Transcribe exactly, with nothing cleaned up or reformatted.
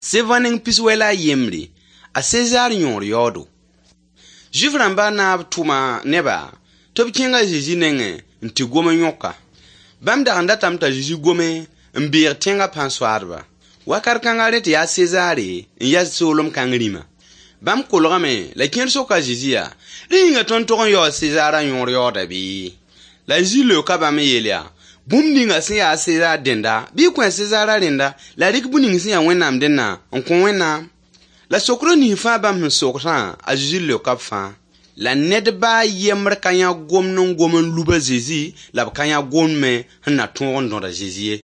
Sevaning piswela yemri, a César yon yodo. Jivran na tuma neba, top kinga jiji nenge, nti gome nyoka. Bam da anda tamta jiji gome, mbir tenga panswarba. Wakar kangaret ya Césari, ya solom kangrima. Bam kologame, la kien soka jizia, ringa tonton yo Césara yon yoda bi. La jile kabame yelia. Bum ninga sin ya César denda, bi kwen Césara denda, la rik buning sin ya wenam denna, on kon wenam. La sokro ni fa bam sokran, a jile kap fa. La nedba yemre kanya gom non gomon luba zizi, la kanya gom me, hana ton don da zizi.